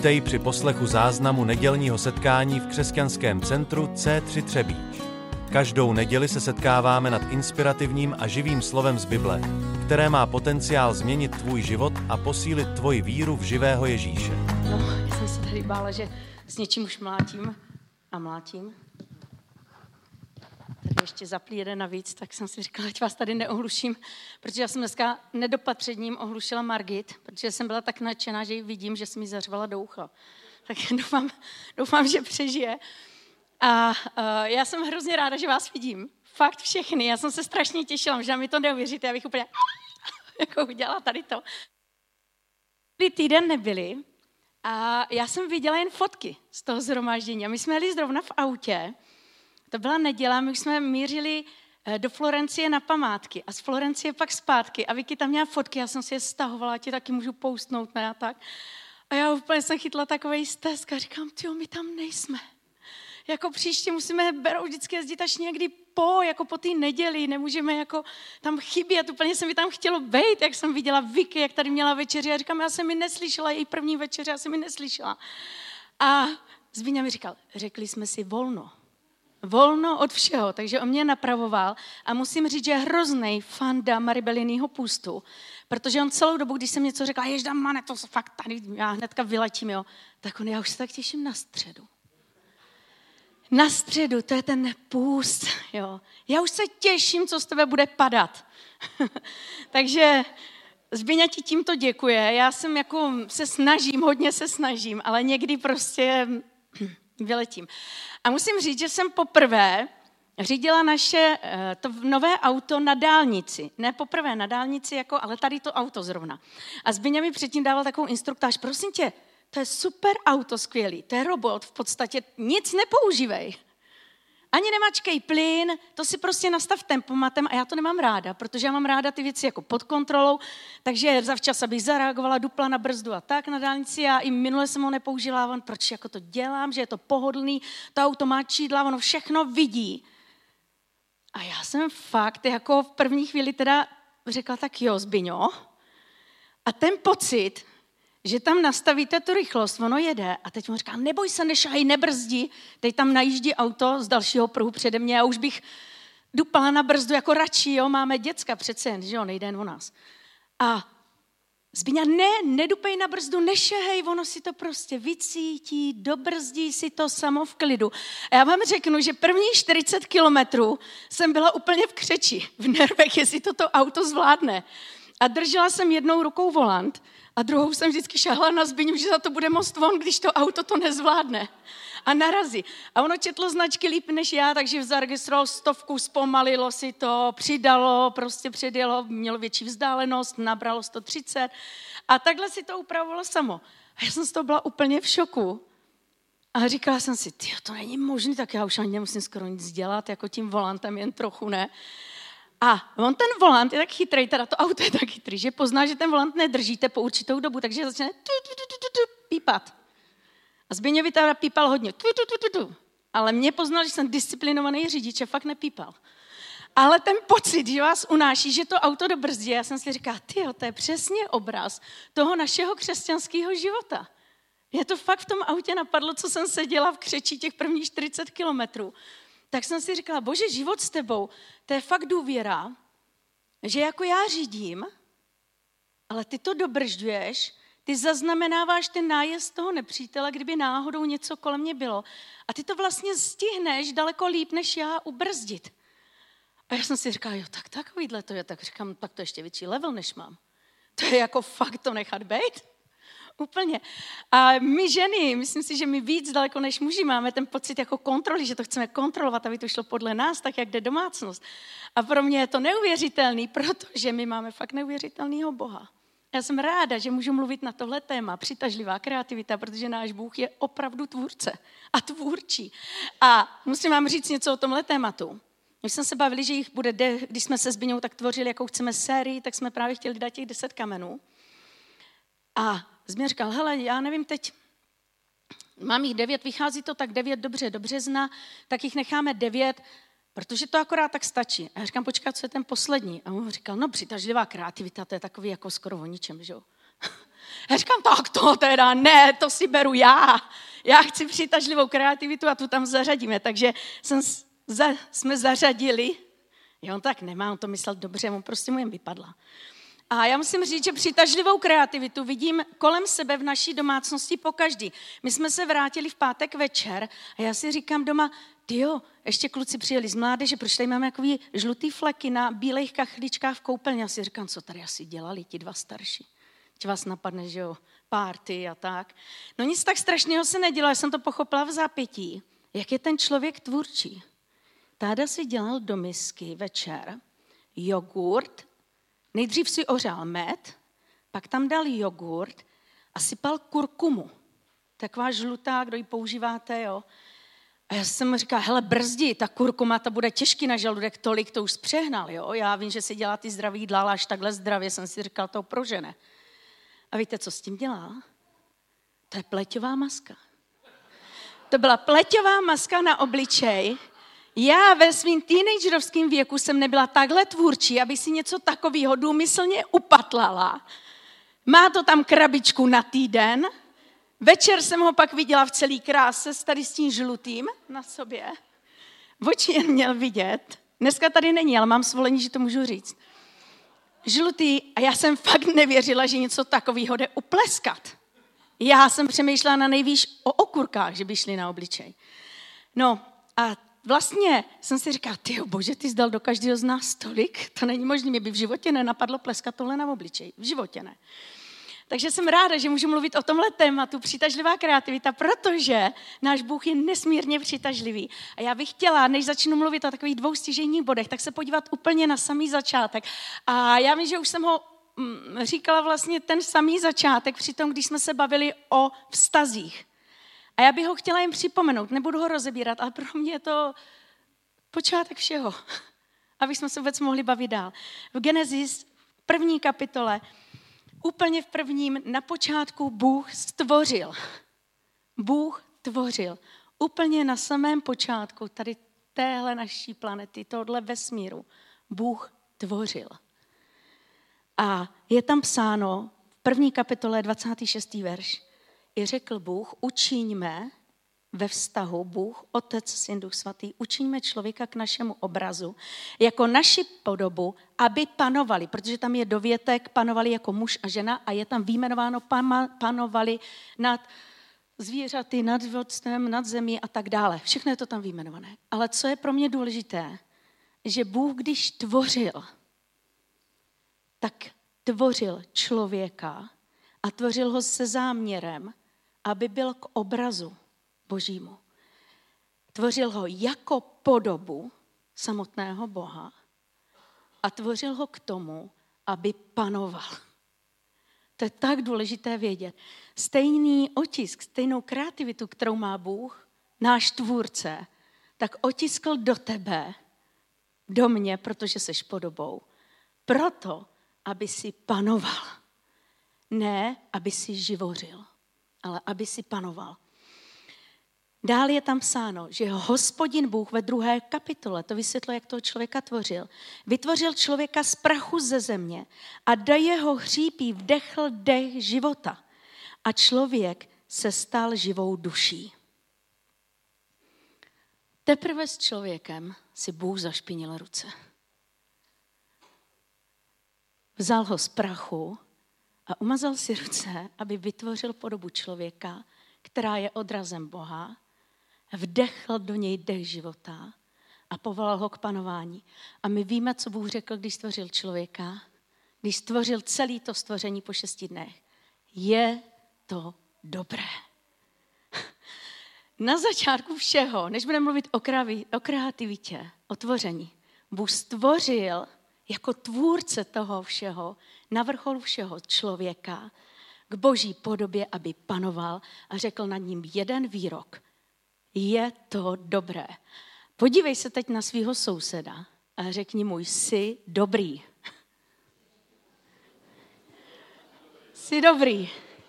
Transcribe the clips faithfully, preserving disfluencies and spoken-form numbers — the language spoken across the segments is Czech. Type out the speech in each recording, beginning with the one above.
Vítej při poslechu záznamu nedělního setkání v křesťanském centru C tři Třebíč. Každou neděli se setkáváme nad inspirativním a živým slovem z Bible, které má potenciál změnit tvůj život a posílit tvoji víru v živého Ježíše. No, já jsem se tady bála, že s něčím už mlátím a mlátím. Tady ještě zaplí jeden navíc, tak jsem si říkala, ať vás tady neohluším, protože já jsem dneska nedopatřením ohlušila Margit, protože jsem byla tak nadšená, že ji vidím, že jsem jí zařvala do ucha. Tak doufám, doufám, že přežije. A uh, já jsem hrozně ráda, že vás vidím. Fakt všechny. Já jsem se strašně těšila, možná mi to neuvěříte, já bych úplně jako udělala tady to. Týden nebyli a já jsem viděla jen fotky z toho shromáždění. A my jsme jeli zrovna v autě. To byla neděle, my už jsme mířili do Florencie na památky a z Florencie pak zpátky. A Vicky tam měla fotky, já jsem si je stahovala, ti taky můžu postnout, ne a tak. A já úplně jsem chytla takovej stesk a říkám, tyjo, my tam nejsme. Jako příště musíme berou vždycky jezdit až někdy po, jako po té neděli, nemůžeme jako tam chybět, úplně se mi tam chtělo bejt, jak jsem viděla Vicky, jak tady měla večeři a říkám, já jsem mi neslyšela, její první večeře, já jsem mi neslyšela. A Zbíňa mi říkal, řekli jsme si volno. Volno od všeho, takže on mě napravoval a musím říct, že je hroznej fanda Maribeliniho pustu, protože on celou dobu, když jsem něco řekla, ježdám, mane, to fakt tady, já hnedka vyletím, jo, tak on, já už se tak těším na středu. Na středu, to je ten půst, jo. Já už se těším, co z tebe bude padat. Takže Zběňa ti tímto děkuje. Já jsem jako se snažím, hodně se snažím, ale někdy prostě vyletím. A musím říct, že jsem poprvé řídila naše to nové auto na dálnici. Ne poprvé na dálnici, jako, ale tady to auto zrovna. A Zběňa mi předtím dával takovou instruktáž, prosím tě, to je super auto, skvělý, to je robot, v podstatě nic nepoužívej. Ani nemačkej plyn, to si prostě nastav tempomatem a já to nemám ráda, protože já mám ráda ty věci jako pod kontrolou, takže zavčas, abych zareagovala, dupla na brzdu a tak na dálnici. Já i minule jsem ho nepoužila, proč jako to dělám, že je to pohodlný, to auto má čídla, ono všechno vidí. A já jsem fakt jako v první chvíli teda řekla, tak jo, Zbyňo. A ten pocit, že tam nastavíte tu rychlost, ono jede a teď mu říká, neboj se, nešahej, nebrzdí, teď tam najíždí auto z dalšího pruhu přede mě a už bych dupala na brzdu jako radši, jo, máme děcka přece jen, že jo, nejde jen o nás. A Zbyňa, ne, nedupej na brzdu, nešahej, ono si to prostě vycítí, dobrzdí si to samo v klidu. A já vám řeknu, že prvních čtyřicet kilometrů jsem byla úplně v křeči, v nervech, jestli toto auto zvládne. A držela jsem jednou rukou volant, a druhou jsem vždycky šahla na Zbyňu, že za to bude most von, když to auto to nezvládne. A narazí. A ono četlo značky líp než já, takže zaregistrovalo stovku, zpomalilo si to, přidalo, prostě předjelo, mělo větší vzdálenost, nabralo sto třicet. A takhle si to upravovalo samo. A já jsem z toho byla úplně v šoku. A říkala jsem si, tyjo, to není možné, tak já už ani nemusím skoro nic dělat, jako tím volantem, jen trochu ne. A on ten volant je tak chytrý, teda to auto je tak chytrý, že pozná, že ten volant nedržíte po určitou dobu, takže začne tu, tu, tu, tu, tu, pípat. A Zbyňovi teda pípal hodně, tu, tu, tu, tu, tu. Ale mě poznal, že jsem disciplinovaný řidič a fakt nepípal. Ale ten pocit, že vás unáší, že to auto dobrzdí, já jsem si říkala, tyjo, to je přesně obraz toho našeho křesťanského života. Mě to fakt v tom autě napadlo, co jsem seděla v křečí těch prvních čtyřicet kilometrů. Tak jsem si říkala, bože, život s tebou, to je fakt důvěra, že jako já řídím, ale ty to dobržďuješ, ty zaznamenáváš ten nájezd toho nepřítele, kdyby náhodou něco kolem mě bylo. A ty to vlastně stihneš daleko líp, než já ubrzdit. A já jsem si říkala, jo, tak takovýhle to je, tak říkám, tak to ještě větší level, než mám. To je jako fakt to nechat bejt. Úplně. A my ženy, myslím si, že my víc daleko než muži máme ten pocit jako kontroly, že to chceme kontrolovat, aby to šlo podle nás, tak jak jde domácnost. A pro mě je to neuvěřitelný, protože my máme fakt neuvěřitelného Boha. Já jsem ráda, že můžu mluvit na tohle téma, přitažlivá kreativita, protože náš Bůh je opravdu tvůrce a tvůrčí. A musím vám říct něco o tomhle tématu. My jsme se bavili, že jich bude, de, když jsme se s Zbyňou tak tvořili, jakou chceme sérii, tak jsme právě chtěli dát těch deset kamenů. A Zbyňa říkal, hele, já nevím teď, mám jich devět, vychází to tak devět dobře do března, tak jich necháme devět, protože to akorát tak stačí. A já říkám, počkat, co je ten poslední? A on říkal, no přitažlivá kreativita, to je takový jako skoro o ničem, že jo. Já říkám, tak to teda ne, to si beru já. Já chci přitažlivou kreativitu a tu tam zařadíme. Takže jsem za, jsme zařadili, jo, on tak nemá, on to myslel dobře, on prostě mu jen vypadla. A já musím říct, že přitažlivou kreativitu vidím kolem sebe v naší domácnosti pokaždý. My jsme se vrátili v pátek večer a já si říkám doma, tyjo, ještě kluci přijeli z mládeže, proč tady máme takový žlutý fleky na bílejch kachličkách v koupelně. Já si říkám, co tady asi dělali ti dva starší. Teď vás napadne, že jo, párty a tak. No nic tak strašného se nedělo, já jsem to pochopila v zápětí. Jak je ten člověk tvůrčí? Táda si dělal do misky večer jogurt, nejdřív si ořál med, pak tam dal jogurt a sypal kurkumu. Taková žlutá, kdo ji používáte, jo. A já jsem mu říkala, hele, brzdi, ta kurkuma, ta bude těžký na žaludek, tolik to už zpřehnal, jo. Já vím, že si dělá ty zdravý jídla, ale až takhle zdravě jsem si říkala, to prožene. A víte, co s tím dělá? To je pleťová maska. To byla pleťová maska na obličej. Já ve svým teenagerovském věku jsem nebyla takhle tvůrčí, aby si něco takového důmyslně upatlala. Má to tam krabičku na týden. Večer jsem ho pak viděla v celý kráse s tady s tím žlutým na sobě. Oči jen měl vidět. Dneska tady není, ale mám svolení, že to můžu říct. Žlutý a já jsem fakt nevěřila, že něco takového jde upleskat. Já jsem přemýšlela na nejvýš o okurkách, že by šli na obličej. No a vlastně jsem si říkala, tyjo bože, ty jsi dal do každého z nás tolik, to není možné, mě by v životě nenapadlo pleskat tohle na obličej. V životě ne. Takže jsem ráda, že můžu mluvit o tomhle tématu, přitažlivá kreativita, protože náš Bůh je nesmírně přitažlivý. A já bych chtěla, než začnu mluvit o takových dvou stěžejních bodech, tak se podívat úplně na samý začátek. A já vím, že už jsem ho mm, říkala vlastně ten samý začátek, přitom, když jsme se bavili o vztazích. A já bych ho chtěla jen připomenout, nebudu ho rozebírat, ale pro mě je to počátek všeho, aby jsme se vůbec mohli bavit dál. V Genesis první kapitole, úplně v prvním, na počátku Bůh stvořil. Bůh tvořil. Úplně na samém počátku tady téhle naší planety, tohle vesmíru, Bůh tvořil. A je tam psáno v první kapitole dvacátý šestý verš. I řekl Bůh, učiňme ve vztahu, Bůh, Otec, Syn, Duch Svatý, učiňme člověka k našemu obrazu, jako naši podobu, aby panovali, protože tam je dovětek, panovali jako muž a žena a je tam vyjmenováno, panovali nad zvířaty, nad vodstvem, nad zemí a tak dále. Všechno je to tam vyjmenované. Ale co je pro mě důležité, že Bůh, když tvořil, tak tvořil člověka a tvořil ho se záměrem, aby byl k obrazu Božímu. Tvořil ho jako podobu samotného Boha a tvořil ho k tomu, aby panoval. To je tak důležité vědět. Stejný otisk, stejnou kreativitu, kterou má Bůh, náš tvůrce, tak otiskl do tebe, do mě, protože seš podobou. Proto, aby si panoval. Ne, aby si živořil, ale aby si panoval. Dál je tam psáno, že Hospodin Bůh ve druhé kapitole, to vysvětluje, jak toho člověka tvořil, vytvořil člověka z prachu ze země a do jeho hřípí vdechl dech života a člověk se stal živou duší. Teprve s člověkem si Bůh zašpinil ruce. Vzal ho z prachu a umazal si ruce, aby vytvořil podobu člověka, která je odrazem Boha, vdechl do něj dech života a povolal ho k panování. A my víme, co Bůh řekl, když stvořil člověka, když stvořil celé to stvoření po šesti dnech. Je to dobré. Na začátku všeho, než budeme mluvit o, kravi, o kreativitě, o tvoření, Bůh stvořil jako tvůrce toho všeho, na vrcholu všeho člověka, k Boží podobě, aby panoval a řekl nad ním jeden výrok. Je to dobré. Podívej se teď na svého souseda a řekni mu, jsi dobrý. Jsi dobrý.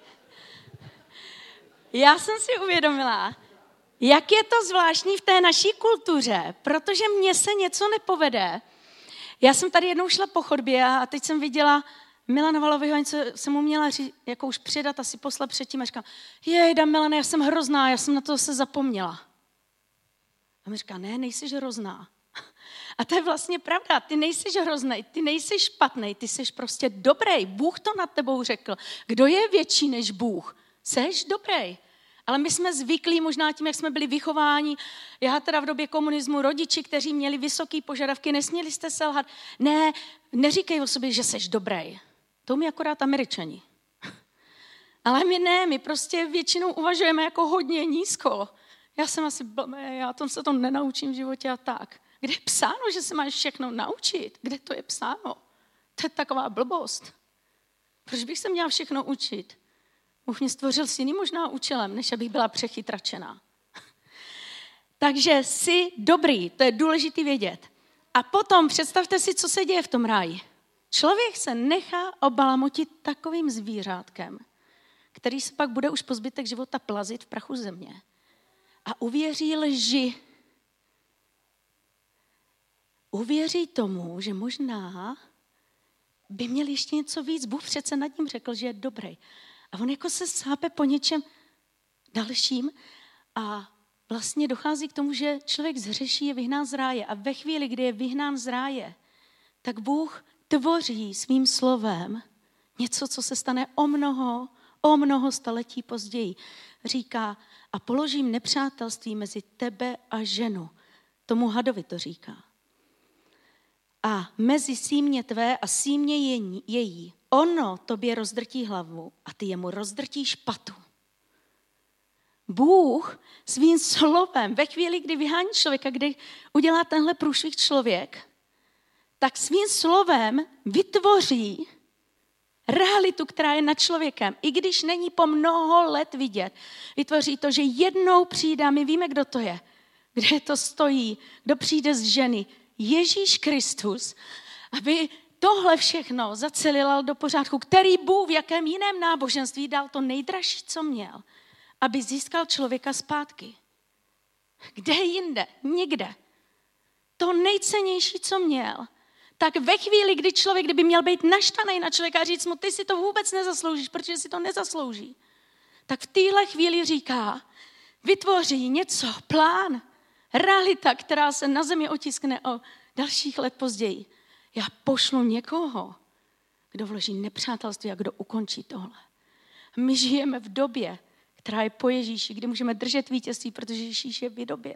Já jsem si uvědomila, jak je to zvláštní v té naší kultuře, protože mně se něco nepovede. Já jsem tady jednou šla po chodbě a teď jsem viděla Milana Valavyho něco jsem mu měla ří, jako už přidat, asi poslat předtím a říkám, jejda Milane, já jsem hrozná, já jsem na to se zapomněla. A mi říká, ne, nejsiš hrozná. A to je vlastně pravda, ty nejsiš hroznej, ty nejsiš špatnej, ty jsi prostě dobrý. Bůh to nad tebou řekl. Kdo je větší než Bůh? Seš dobrý. Ale my jsme zvyklí možná tím, jak jsme byli vychováni. Já teda v době komunismu, rodiči, kteří měli vysoké požadavky, nesměli jste selhat. Ne, neříkej o sobě, že seš dobrý. To umí akorát Američani. Ale my ne, my prostě většinou uvažujeme jako hodně nízko. Já jsem asi blbý, já tom se to nenaučím v životě a tak. Kde je psáno, že se máš všechno naučit? Kde to je psáno? To je taková blbost. Proč bych se měla všechno učit? Bůh mě stvořil s jiným možná účelem, než abych byla přechytračená. Takže jsi dobrý, to je důležitý vědět. A potom představte si, co se děje v tom ráji. Člověk se nechá obalamotit takovým zvířátkem, který se pak bude už po zbytek života plazit v prachu země. A uvěří lži. Uvěří tomu, že možná by měl ještě něco víc. Bůh přece nad ním řekl, že je dobrý. A on jako se sápe po něčem dalším a vlastně dochází k tomu, že člověk zhřeší, je vyhnán z ráje. A ve chvíli, kdy je vyhnán z ráje, tak Bůh tvoří svým slovem něco, co se stane o mnoho, o mnoho staletí později. Říká, a položím nepřátelství mezi tebe a ženu. Tomu hadovi to říká. A mezi símě tvé a símě její, ono tobě rozdrtí hlavu a ty jemu rozdrtíš patu. Bůh svým slovem, ve chvíli, kdy vyhání člověka, kdy udělá tenhle průšvih člověk, tak svým slovem vytvoří realitu, která je nad člověkem, i když není po mnoho let vidět. Vytvoří to, že jednou přijde, my víme, kdo to je, kde to stojí, kdo přijde z ženy, Ježíš Kristus, aby tohle všechno zacelil do pořádku, který Bůh v jakém jiném náboženství dal to nejdražší, co měl, aby získal člověka zpátky. Kde jinde? Nikde. To nejcennější, co měl, tak ve chvíli, kdy člověk, kdyby měl být naštvaný na člověka a říct mu, ty si to vůbec nezasloužíš, protože si to nezaslouží, tak v téhle chvíli říká, vytvoří něco, plán, realita, která se na zemi otiskne o dalších let později. Já pošlu někoho, kdo vloží nepřátelství a kdo ukončí tohle. My žijeme v době, která je po Ježíši, kdy můžeme držet vítězství, protože Ježíš je vydobil.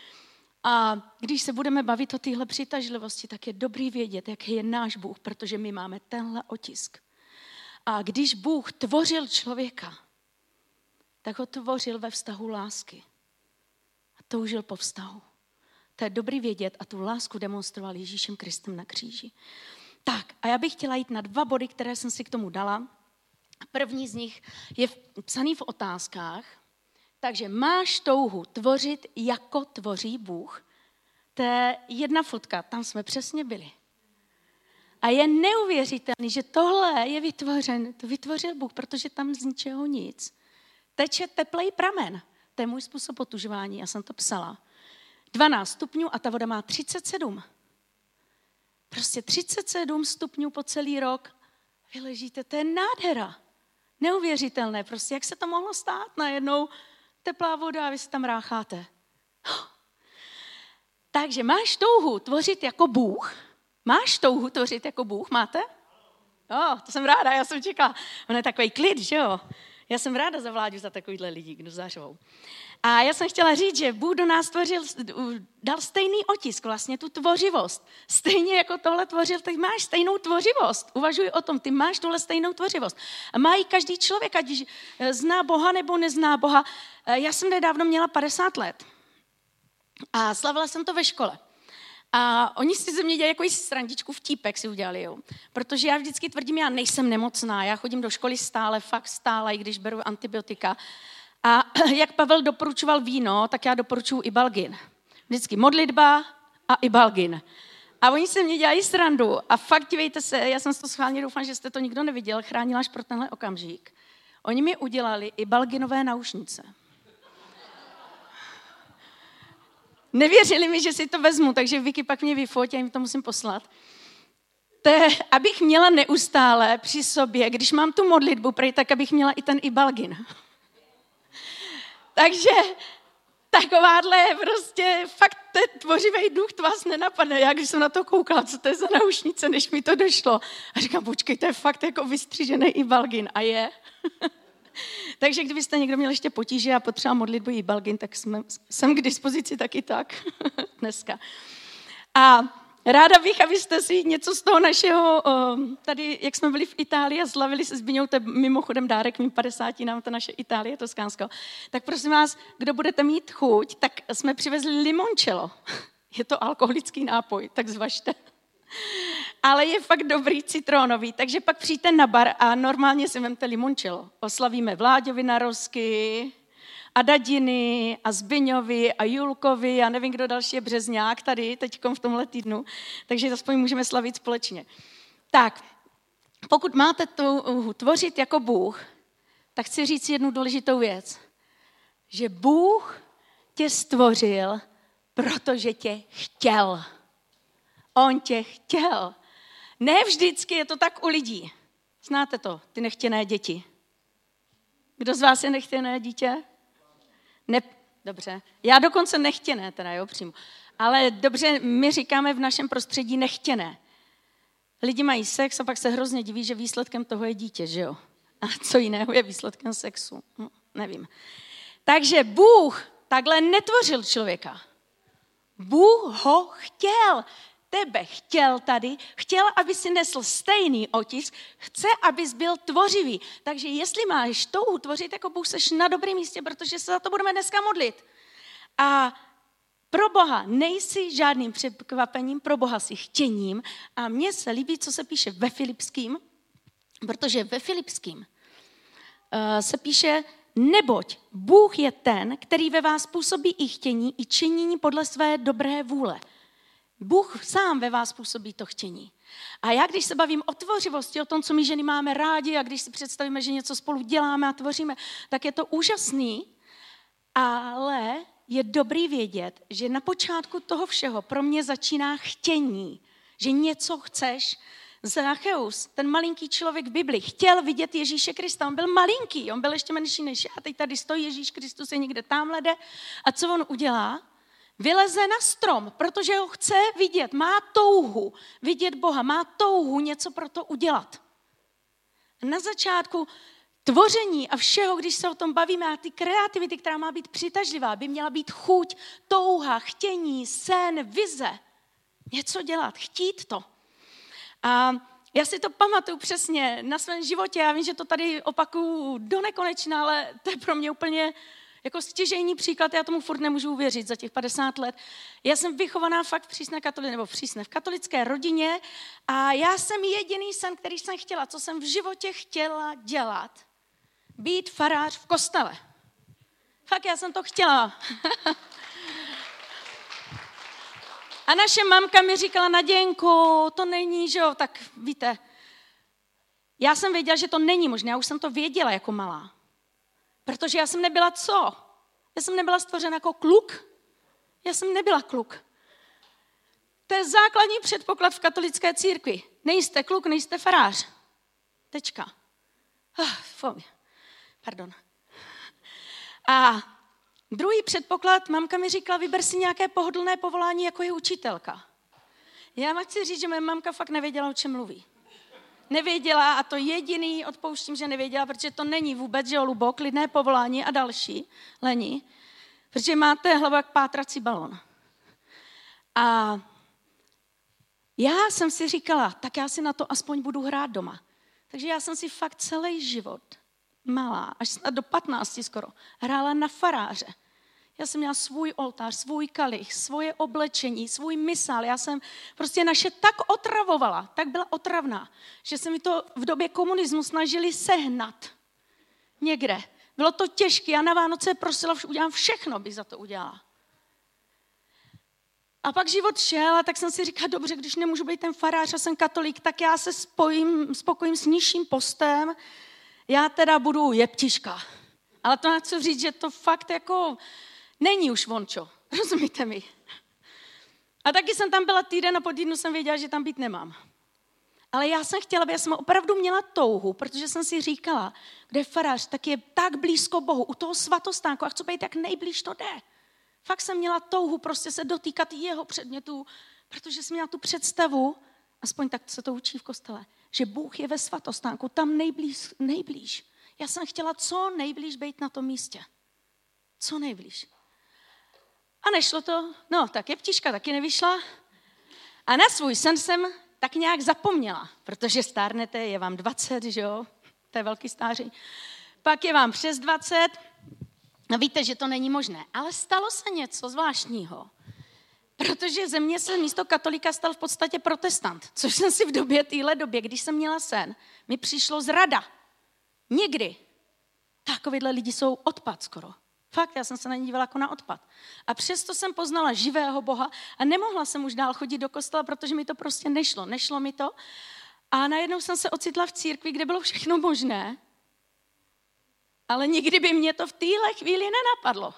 A když se budeme bavit o téhle přitažlivosti, tak je dobrý vědět, jaký je náš Bůh, protože my máme tenhle otisk. A když Bůh tvořil člověka, tak ho tvořil ve vztahu lásky. A toužil po vztahu. To je dobrý vědět a tu lásku demonstroval Ježíšem Kristem na kříži. Tak a já bych chtěla jít na dva body, které jsem si k tomu dala. První z nich je psaný v otázkách. Takže máš touhu tvořit, jako tvoří Bůh. To je jedna fotka, tam jsme přesně byli. A je neuvěřitelný, že tohle je vytvořen, to vytvořil Bůh, protože tam z ničeho nic. Teče teplej pramen. To je můj způsob otužování, já jsem to psala. dvanáct stupňů a ta voda má třicet sedm. Prostě třicet sedm stupňů po celý rok. Vy ležíte, to je nádhera. Neuvěřitelné, prostě jak se to mohlo stát najednou teplá voda a vy se tam rácháte. Takže máš touhu tvořit jako Bůh? Máš touhu tvořit jako Bůh? Máte? Jo, to jsem ráda, já jsem čekala. On je takový klid, že jo? Já jsem ráda za Vláďu, za takovýhle lidi, kdo zařvou. A já jsem chtěla říct, že Bůh do nás tvořil, dal stejný otisk, vlastně tu tvořivost. Stejně jako tohle tvořil, tak máš stejnou tvořivost. Uvažuj o tom, ty máš tuhle stejnou tvořivost. A má ji každý člověk, ať zná Boha nebo nezná Boha. Já jsem nedávno měla padesát let a slavila jsem to ve škole. A oni si ze mě dělají jako srandičku, vtípek si udělali, jo. Protože já vždycky tvrdím, já nejsem nemocná, já chodím do školy stále, fakt stále, i když beru antibiotika. A jak Pavel doporučoval víno, tak já doporučuji Ibalgin. Vždycky modlitba a Ibalgin. A oni se mě dělají srandu. A fakt dívejte se, já jsem si to schválně, doufám, že jste to nikdo neviděl, chránila až pro tenhle okamžik. Oni mi udělali Ibalginové náušnice. Nevěřili mi, že si to vezmu, takže Vicky pak mě vyfotí a jim to musím poslat. to je, abych měla neustále při sobě, když mám tu modlitbu prej, tak abych měla i ten ibalgin. Takže takováhle prostě fakt ten tvořivý duch to vás nenapadne. Já když jsem na to koukala, co to je za náušnice, než mi to došlo. A říkám, počkej, to je fakt jako vystřížený ibalgin. A je. Takže kdybyste někdo měl ještě potíže a potřeba modlitbu ibalgin, tak jsme, jsem k dispozici taky tak dneska. A ráda bych, abyste si něco z toho našeho, tady, jak jsme byli v Itálii a slavili se s Biňou, to je mimochodem dárek mým padesátinám, to naše Itálie, Toskánsko. Tak prosím vás, kdo budete mít chuť, tak jsme přivezli limoncello. Je to alkoholický nápoj, tak zvažte. Ale je fakt dobrý, citronový, takže pak přijďte na bar a normálně si vemte limoncello. Oslavíme Vláďovi narozky, a Dadiny, a Zbyňovi, a Julkovi, a nevím, kdo další je Březňák tady, teďkom v tomhle týdnu, takže aspoň můžeme slavit společně. Tak, pokud máte tu tvořit jako Bůh, tak chci říct jednu důležitou věc, že Bůh tě stvořil, protože tě chtěl. On tě chtěl. Ne vždycky je to tak u lidí. Znáte to, ty nechtěné děti. Kdo z vás je nechtěné dítě? Ne, dobře. Já dokonce nechtěné, teda jo, přímo. Ale dobře, my říkáme v našem prostředí nechtěné. Lidi mají sex a pak se hrozně diví, že výsledkem toho je dítě, že jo? A co jiného je výsledkem sexu? No, nevím. Takže Bůh takhle netvořil člověka. Bůh ho chtěl. Tebe chtěl tady, chtěl, aby si nesl stejný otisk, chce, abys byl tvořivý. Takže jestli máš touhu tvořit jako Bůh, seš na dobrém místě, protože se za to budeme dneska modlit. A pro Boha nejsi žádným překvapením, pro Boha si chtěním. A mně se líbí, co se píše ve Filipským, protože ve Filipským uh, se píše, neboť Bůh je ten, který ve vás působí i chtění, i činění podle své dobré vůle. Bůh sám ve vás působí to chtění. A já, když se bavím o tvořivosti, o tom, co my ženy máme rádi a když si představíme, že něco spolu děláme a tvoříme, tak je to úžasný, ale je dobrý vědět, že na počátku toho všeho pro mě začíná chtění, že něco chceš. Zaccheus, ten malinký člověk v Bibli, chtěl vidět Ježíše Krista. On byl malinký, on byl ještě menší než já. Teď tady stojí Ježíš Kristus, je někde tamhle jde. A co on udělá? Vyleze na strom, protože ho chce vidět, má touhu vidět Boha, má touhu něco pro to udělat. Na začátku tvoření a všeho, když se o tom bavíme, a ty kreativity, která má být přitažlivá, by měla být chuť, touha, chtění, sen, vize. Něco dělat, chtít to. A já si to pamatuju přesně na svém životě, já vím, že to tady opakuju do nekonečna, ale to je pro mě úplně jako stěžejní příklad, já tomu furt nemůžu uvěřit za těch padesát let. Já jsem vychovaná fakt v přísné katolické, nebo v přísné, v katolické rodině a já jsem jediný sen, který jsem chtěla, co jsem v životě chtěla dělat, být farář v kostele. Fakt, já jsem to chtěla. A naše mamka mi říkala, Naděnko, to není, že jo, tak víte, já jsem věděla, že to není možné, já už jsem to věděla jako malá. Protože já jsem nebyla co? Já jsem nebyla stvořena jako kluk. Já jsem nebyla kluk. To je základní předpoklad v katolické církvi. Nejste kluk, nejste farář. Tečka. Oh, Pardon. A druhý předpoklad, mamka mi říkala, vyber si nějaké pohodlné povolání, jako je učitelka. Já vám chci říct, že moje mamka fakt nevěděla, o čem mluví. Nevěděla a to jediný, odpouštím, že nevěděla, protože to není vůbec, že olubo, klidné povolání a další, lení, protože máte hlavu jak pátrací balon. A já jsem si říkala, tak já si na to aspoň budu hrát doma. Takže já jsem si fakt celý život, malá, až do patnácti skoro, hrála na faráře. Já jsem měla svůj oltář, svůj kalich, svoje oblečení, svůj mysál. Já jsem prostě naše tak otravovala, tak byla otravná, že se mi to v době komunismu snažili sehnat někde. Bylo to těžké, já na Vánoce prosila, udělám všechno, bych za to udělala. A pak život šel a tak jsem si říkala, dobře, když nemůžu být ten farář a jsem katolík, tak já se spojím, spokojím s nižším postem, já teda budu jeptiška. Ale to nechci říct, že to fakt jako není už vončo, rozumíte mi? A taky jsem tam byla týden a po týdnu jsem věděla, že tam být nemám. Ale já jsem chtěla, aby já jsem opravdu měla touhu, protože jsem si říkala, kde je farář, tak je tak blízko Bohu, u toho svatostánku a chci být tak nejblíž to jde. Fakt jsem měla touhu prostě se dotýkat jeho předmětů, protože jsem měla tu představu, aspoň tak se to učí v kostele, že Bůh je ve svatostánku, tam nejblíž, nejblíž. Já jsem chtěla co nejblíž být na tom místě. Co nejblíž. A nešlo to, no tak jeptiška taky nevyšla. A na svůj sen jsem tak nějak zapomněla, protože stárnete, je vám dvacet, že jo, to je velký stáří. Pak je vám přes dvacet a víte, že to není možné. Ale stalo se něco zvláštního, protože ze mě se místo katolika stal v podstatě protestant, což jsem si v době, téhle době, když jsem měla sen, mi přišlo zrada. Nikdy. Takovýhle lidi jsou odpad skoro. Fakt, já jsem se na ně dívala jako na odpad. A přesto jsem poznala živého Boha a nemohla jsem už dál chodit do kostela, protože mi to prostě nešlo. Nešlo mi to. A najednou jsem se ocitla v církvi, kde bylo všechno možné, ale nikdy by mě to v téhle chvíli nenapadlo.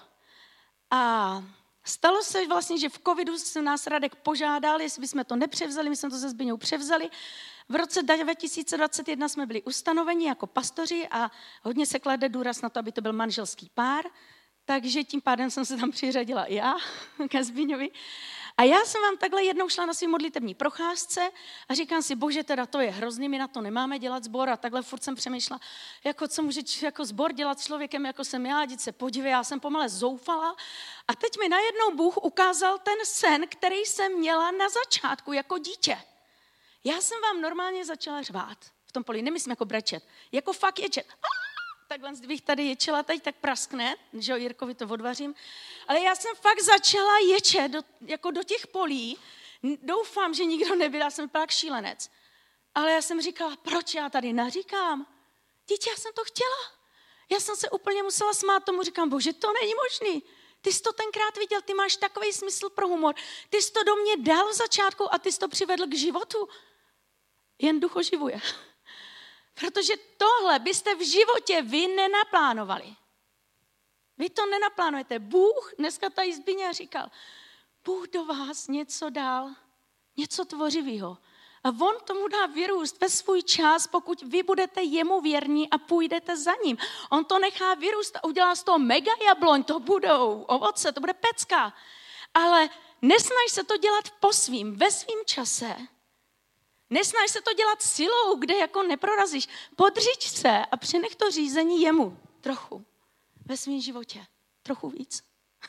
A stalo se vlastně, že v covidu se nás Radek požádal, jestli bychom to nepřevzali, my jsme to se Zbyňou převzali. V roce dva tisíce dvacet jedna jsme byli ustanoveni jako pastoři a hodně se klade důraz na to, aby to byl manželský pár, takže tím pádem jsem se tam přiřadila i já ke Zbyňovi. A já jsem vám takhle jednou šla na svý modlitební procházce a říkám si, bože, teda to je hrozný, my na to nemáme dělat sbor a takhle furt jsem přemýšlela, jako co může jako sbor dělat s člověkem, jako jsem já, dít se podívej, já jsem pomale zoufala. A teď mi najednou Bůh ukázal ten sen, který jsem měla na začátku jako dítě. Já jsem vám normálně začala řvát v tom poli, nemyslím jako brečet, jako fakt ječet. Takhle, kdybych tady ječela, teď tak praskne, že jo, Jirkovi to odvařím. Ale já jsem fakt začala ječet do, jako do těch polí. Doufám, že nikdo nebyl, já jsem byl jak šílenec. Ale já jsem říkala, proč já tady naříkám? Dítě, já jsem to chtěla. Já jsem se úplně musela smát tomu, říkám, bože, to není možný. Ty jsi to tenkrát viděl, ty máš takový smysl pro humor. Ty jsi to do mě dal v začátku a ty jsi to přivedl k životu. Jen duch oživuje. Protože tohle byste v životě vy nenaplánovali. Vy to nenaplánujete. Bůh, dneska tady Zbyňa říkal, Bůh do vás něco dal, něco tvořivého. A on tomu dá vyrůst ve svůj čas, pokud vy budete jemu věrní a půjdete za ním. On to nechá vyrůst a udělá z toho mega jabloň, to budou ovoce, to bude pecka. Ale nesnaž se to dělat po svým, ve svým čase. Nesnaž se to dělat silou, kde jako neprorazíš. Podřiď se a přenech to řízení jemu trochu ve svém životě. Trochu víc.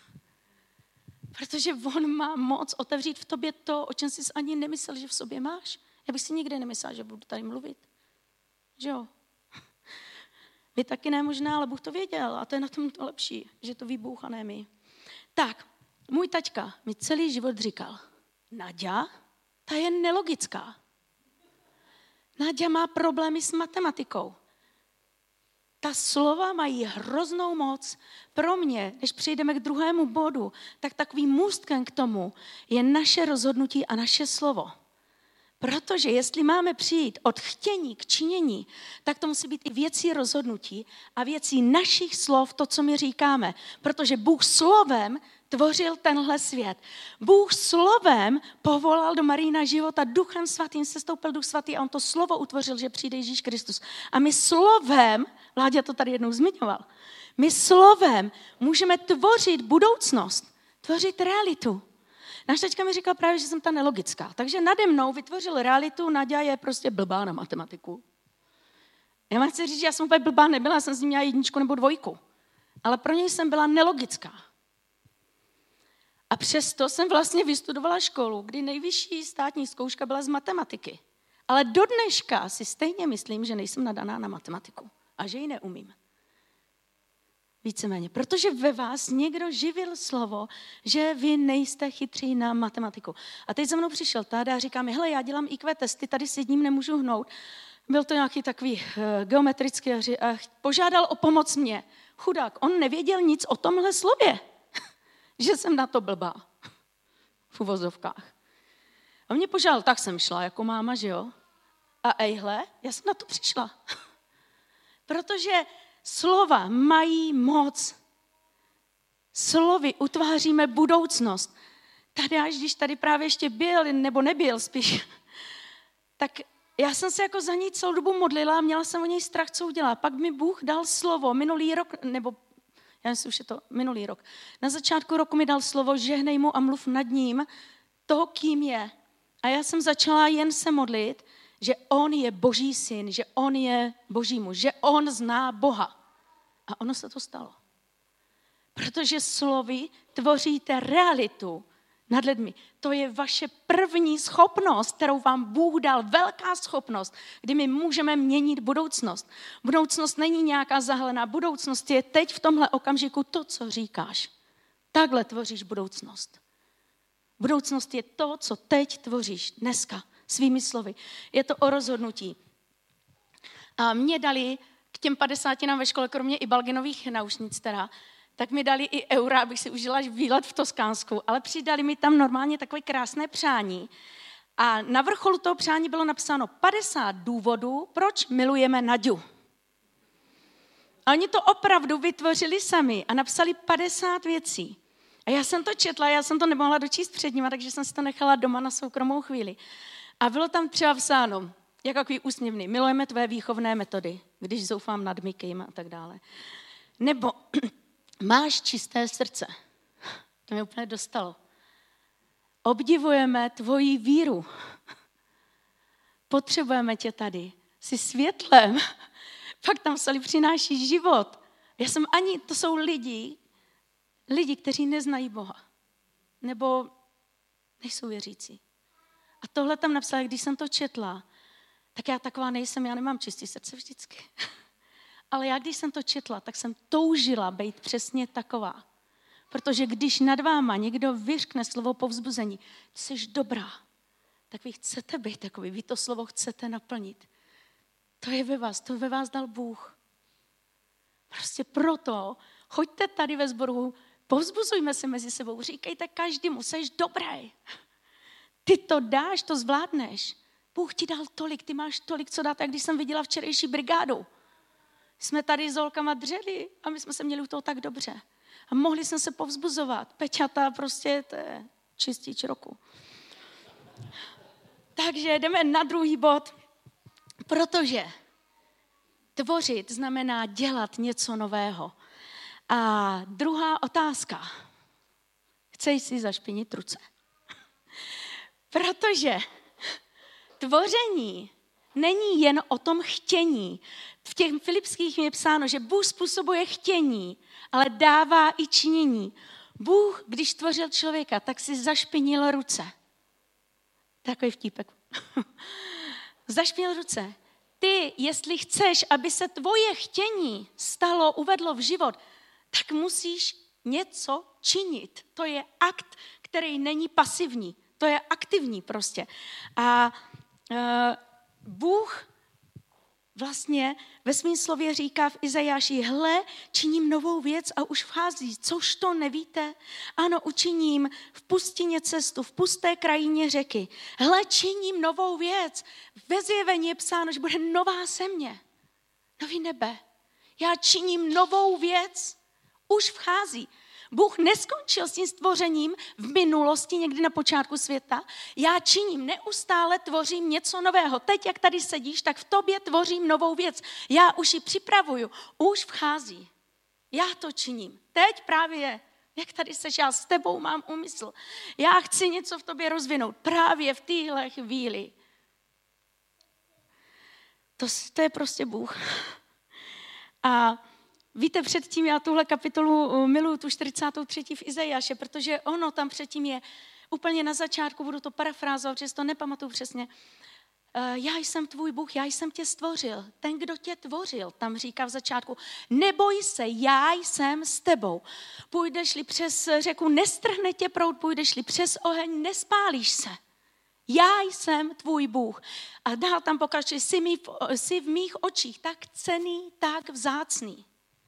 Protože on má moc otevřít v tobě to, o čem jsi ani nemyslel, že v sobě máš. Já bych si nikdy nemyslela, že budu tady mluvit. Že jo? Vy taky ne možná, ale Bůh to věděl a to je na tom to lepší, že to ví Bůh a ne my. Tak, můj taťka mi celý život říkal, Naďa, ta je nelogická. Naďa má problémy s matematikou. Ta slova mají hroznou moc. Pro mě, když přejdeme k druhému bodu, tak takový můstkem k tomu je naše rozhodnutí a naše slovo. Protože jestli máme přijít od chtění k činění, tak to musí být i věcí rozhodnutí a věcí našich slov, to, co my říkáme. Protože Bůh slovem tvořil tenhle svět. Bůh slovem povolal do Marína života, Duchem svatým se stoupil Duch svatý a on to slovo utvořil, že přijde Ježíš Kristus. A my slovem, Vláďa to tady jednou zmiňoval, my slovem můžeme tvořit budoucnost, tvořit realitu. Náš tačka mi říkal právě, že jsem ta nelogická. Takže nade mnou vytvořil realitu, Naďa je prostě blbá na matematiku. Já vám chci říct, že já jsem úplně blbá nebyla, já jsem s ním měla jedničku nebo dvojku. Ale pro něj jsem byla nelogická. A přesto jsem vlastně vystudovala školu, kdy nejvyšší státní zkouška byla z matematiky. Ale do dneška si stejně myslím, že nejsem nadaná na matematiku a že ji neumím. Víceméně, protože ve vás někdo živil slovo, že vy nejste chytří na matematiku. A teď za mnou přišel táda a říká mi, hele, já dělám í kvé testy, tady s jedním nemůžu hnout. Byl to nějaký takový uh, geometrický a požádal o pomoc mě. Chudák, on nevěděl nic o tomhle slově, že jsem na to blbá v uvozovkách. A mě požádal, tak jsem šla jako máma, že jo? A ejhle, já jsem na to přišla. Protože slova mají moc. Slovy utváříme budoucnost. Tady až když tady právě ještě byl, nebo nebyl spíš, tak já jsem se jako za ní celou dobu modlila a měla jsem o něj strach, co udělá. Pak mi Bůh dal slovo minulý rok, nebo já myslím, už je to minulý rok. Na začátku roku mi dal slovo, žehnej mu a mluv nad ním toho, kým je. A já jsem začala jen se modlit, že on je Boží syn, že on je Boží muž, že on zná Boha. A ono se to stalo. Protože slovy tvoříte realitu nad lidmi. To je vaše první schopnost, kterou vám Bůh dal, velká schopnost, kdy my můžeme měnit budoucnost. Budoucnost není nějaká zahalená, budoucnost je teď v tomhle okamžiku to, co říkáš. Takhle tvoříš budoucnost. Budoucnost je to, co teď tvoříš dneska svými slovy. Je to o rozhodnutí. A mě dali k těm padesátinám ve škole, kromě i balgenových náušnic teda, tak mi dali i eura, abych si užila výlet v Toskánsku, ale přidali mi tam normálně takové krásné přání. A na vrcholu toho přání bylo napsáno padesát důvodů, proč milujeme Naďu. A oni to opravdu vytvořili sami a napsali padesát věcí. A já jsem to četla, já jsem to nemohla dočíst před nima, takže jsem si to nechala doma na soukromou chvíli. A bylo tam třeba psáno, jako takový úsměvný, milujeme tvé výchovné metody, když zoufám nad Mikým a tak dále. Nebo máš čisté srdce. To mě úplně dostalo. Obdivujeme tvoji víru. Potřebujeme tě tady. Jsi světlem. Pak tam psali, přinášíš život. Já jsem ani, to jsou lidi, lidi, kteří neznají Boha. Nebo nejsou věřící. A tohle tam napsali, když jsem to četla, tak já taková nejsem, já nemám čistý srdce vždycky. Ale já, když jsem to četla, tak jsem toužila být přesně taková. Protože když nad váma někdo vyřkne slovo povzbuzení, jsi dobrá, tak vy chcete být takový, vy to slovo chcete naplnit. To je ve vás, to ve vás dal Bůh. Prostě proto choďte tady ve sboru, povzbuzujme se mezi sebou, říkejte každému, jsi dobrý. Ty to dáš, to zvládneš. Bůh ti dal tolik, ty máš tolik, co dát. Jak když jsem viděla včerejší brigádu, jsme tady s holkama dřeli a my jsme se měli u toho tak dobře. A mohli jsme se povzbuzovat. Peťata prostě, to je čistič roku. Takže jdeme na druhý bod, protože tvořit znamená dělat něco nového. A druhá otázka. Chceš si zašpinit ruce? Protože tvoření není jen o tom chtění. V těch Filipských je psáno, že Bůh způsobuje chtění, ale dává i činění. Bůh, když tvořil člověka, tak si zašpinil ruce. Takový vtípek. Zašpinil ruce. Ty, jestli chceš, aby se tvoje chtění stalo, uvedlo v život, tak musíš něco činit. To je akt, který není pasivní. To je aktivní prostě. A uh, Bůh vlastně ve svém slově říká v Izajáši, hle, činím novou věc a už vchází, což to nevíte? Ano, učiním v pustině cestu, v pusté krajině řeky. Hle, činím novou věc. Ve Zjevení je psáno, že bude nová země, nový nebe. Já činím novou věc, už vchází. Bůh neskončil s tím stvořením v minulosti, někdy na počátku světa. Já činím, neustále tvořím něco nového. Teď, jak tady sedíš, tak v tobě tvořím novou věc. Já už ji připravuju, už vchází. Já to činím. Teď právě, jak tady seš, já s tebou mám úmysl. Já chci něco v tobě rozvinout. Právě v téhle chvíli. To, to je prostě Bůh. A víte, předtím já tuhle kapitolu miluju, tu čtyřicátou třetí v Izajáše, protože ono tam předtím je úplně na začátku, budu to parafrázovat, protože to nepamatuju přesně. Já jsem tvůj Bůh, já jsem tě stvořil. Ten, kdo tě tvořil, tam říká v začátku, neboj se, já jsem s tebou. Půjdeš-li přes řeku, nestrhne tě proud, půjdeš-li přes oheň, nespálíš se. Já jsem tvůj Bůh. A dál tam pokračuje, jsi, mý, jsi v mých očích tak cenný, tak vzácný.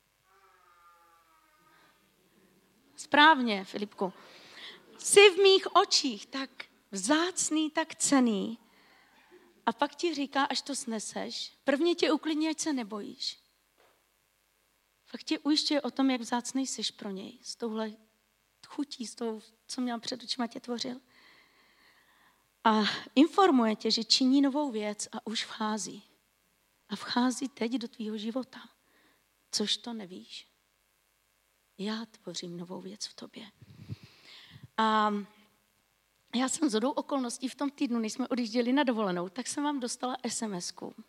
Správně, Filipku. Jsi v mých očích tak vzácný, tak cenný. A pak ti říká, až to sneseš, prvně tě uklidní, ať se nebojíš. Pak tě ujišťuje o tom, jak vzácný jsi pro něj. S touhle chutí, s tou, co měl před očima tě tvořil. a informuje tě, že činí novou věc a už vchází. A vchází teď do tvýho života, což to nevíš. Já tvořím novou věc v tobě. A já jsem shodou okolností v tom týdnu, než jsme odjížděli na dovolenou, tak jsem vám dostala es em esku. Uh,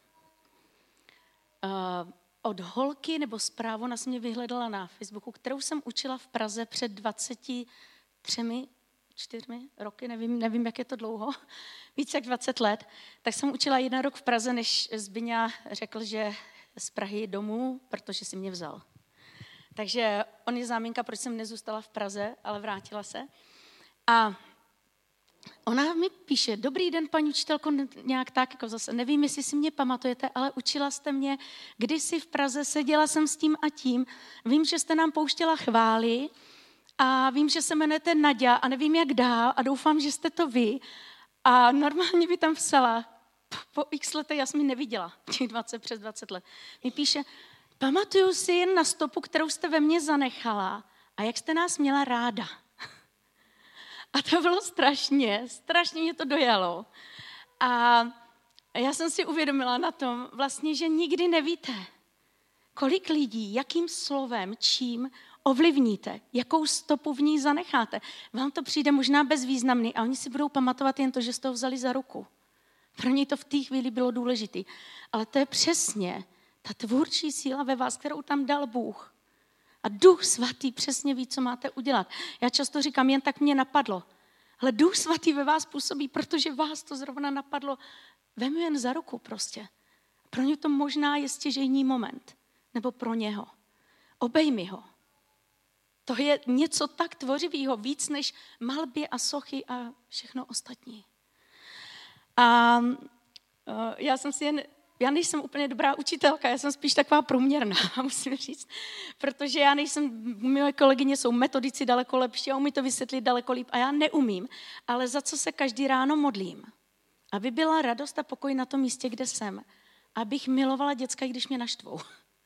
od holky nebo zprávu, ona se mě vyhledala na Facebooku, kterou jsem učila v Praze před dvaceti třemi, čtyřmi roky, nevím, nevím, jak je to dlouho, více jak dvacet let. Tak jsem učila jeden rok v Praze, než Zbyňa řekl, že z Prahy domů, protože si mě vzal. Takže on je záminka, proč jsem nezůstala v Praze, ale vrátila se. A ona mi píše, dobrý den, paní učitelko, nějak tak, jako zase, nevím, jestli si mě pamatujete, ale učila jste mě, kdysi v Praze, seděla jsem s tím a tím, vím, že jste nám pouštěla chvály a vím, že se jmenujete Naďa a nevím, jak dál a doufám, že jste to vy. A normálně by tam psala, po x letech, já jsem ji neviděla, těch dvacet, přes dvacet let, mi píše, pamatuju si jen na stopu, kterou jste ve mně zanechala a jak jste nás měla ráda. A to bylo strašně, strašně mě to dojalo. A já jsem si uvědomila na tom vlastně, že nikdy nevíte, kolik lidí, jakým slovem, čím ovlivníte, jakou stopu v ní zanecháte. Vám to přijde možná bezvýznamný a oni si budou pamatovat jen to, že jste ho vzali za ruku. Pro něj to v té chvíli bylo důležité. Ale to je přesně ta tvůrčí síla ve vás, kterou tam dal Bůh. A Duch Svatý přesně ví, co máte udělat. Já často říkám, jen tak mě napadlo. Ale Duch Svatý ve vás působí, protože vás to zrovna napadlo. Vem jen za ruku prostě. Pro ně to možná je stěžejní moment. Nebo pro něho. Obejmi ho. To je něco tak tvořivého, víc než malby a sochy a všechno ostatní. A já jsem si jen... Já nejsem úplně dobrá učitelka, já jsem spíš taková průměrná, musím říct. Protože já nejsem, moje kolegyně jsou metodici daleko lepší a umí to vysvětlit daleko líp a já neumím. Ale za co se každý ráno modlím? Aby byla radost a pokoj na tom místě, kde jsem. Abych milovala děcka, i když mě naštvou.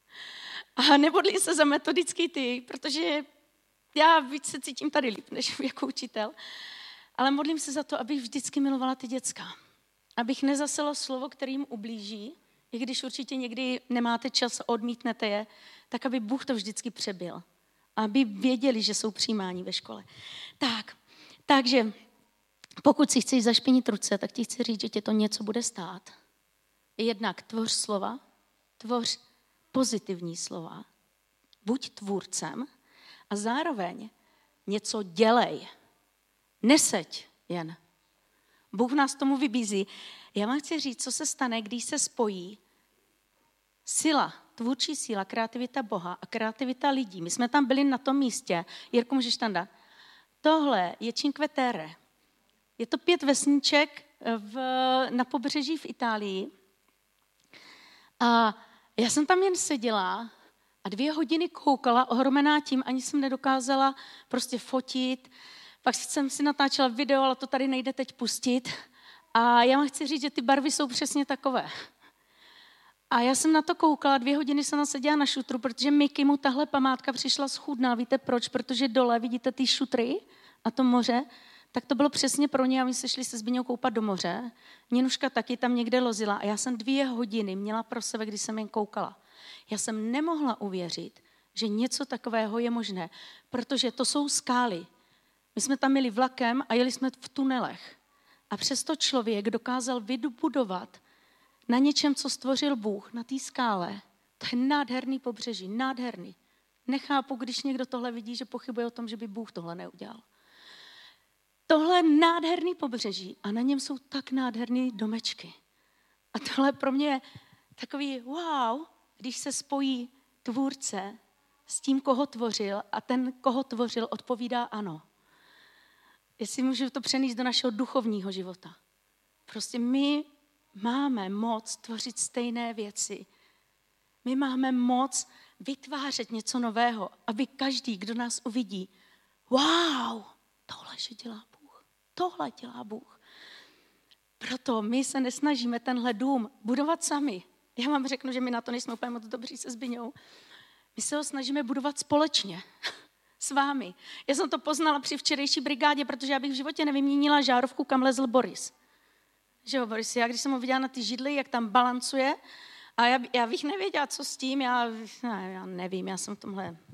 A nemodlím se za metodický ty, protože já víc se cítím tady líp, než jako učitel. Ale modlím se za to, abych vždycky milovala ty děcka. Abych nezasela slovo, který jim ublíží, i když určitě někdy nemáte čas, odmítnete je, tak aby Bůh to vždycky přebyl. Aby věděli, že jsou přijímáni ve škole. Tak, takže pokud si chceš zašpinit ruce, tak ti chci říct, že tě to něco bude stát. Jednak tvoř slova, tvoř pozitivní slova, buď tvůrcem a zároveň něco dělej. Neseď jen. Bůh nás tomu vybízí. Já vám chci říct, co se stane, když se spojí síla, tvůrčí síla, kreativita Boha a kreativita lidí. My jsme tam byli na tom místě. Jirko, můžeš tam dát? Tohle je Cinque Terre. Je to pět vesniček v, na pobřeží v Itálii. A já jsem tam jen seděla a dvě hodiny koukala, ohromená tím, ani jsem nedokázala prostě fotit. Pak jsem si natáčela video, ale to tady nejde teď pustit. A já vám chci říct, že ty barvy jsou přesně takové. A já jsem na to koukala, dvě hodiny jsem seděla na šutru, protože Miky mu tahle památka přišla schudná. Víte proč? Protože dole vidíte ty šutry a to moře, tak to bylo přesně pro ně a my se šli se Zbyňou koupat do moře. Něnuška taky tam někde lozila a já jsem dvě hodiny měla pro sebe, když jsem jen koukala. Já jsem nemohla uvěřit, že něco takového je možné, protože to jsou skály. My jsme tam jeli vlakem a jeli jsme v tunelech. A přesto člověk dokázal vybudovat na něčem, co stvořil Bůh, na té skále. To je nádherný pobřeží, nádherný. Nechápu, když někdo tohle vidí, že pochybuje o tom, že by Bůh tohle neudělal. Tohle je nádherný pobřeží a na něm jsou tak nádherný domečky. A tohle pro mě je takový wow, když se spojí tvůrce s tím, koho tvořil a ten, koho tvořil, odpovídá ano. Jestli můžu to přenést do našeho duchovního života. Prostě my máme moc tvořit stejné věci. My máme moc vytvářet něco nového, aby každý, kdo nás uvidí, wow, tohle, že dělá Bůh. Tohle dělá Bůh. Proto my se nesnažíme tenhle dům budovat sami. Já vám řeknu, že my na to nejsme úplně moc dobří se Zbyňou. My se ho snažíme budovat společně. S vámi. Já jsem to poznala při včerejší brigádě, protože já bych v životě nevyměnila žárovku, kam lezl Boris. Že jo, Boris, já když jsem ho viděla na ty židli, jak tam balancuje, a já, já bych nevěděla, co s tím, já, ne, já nevím, já jsem v tomhle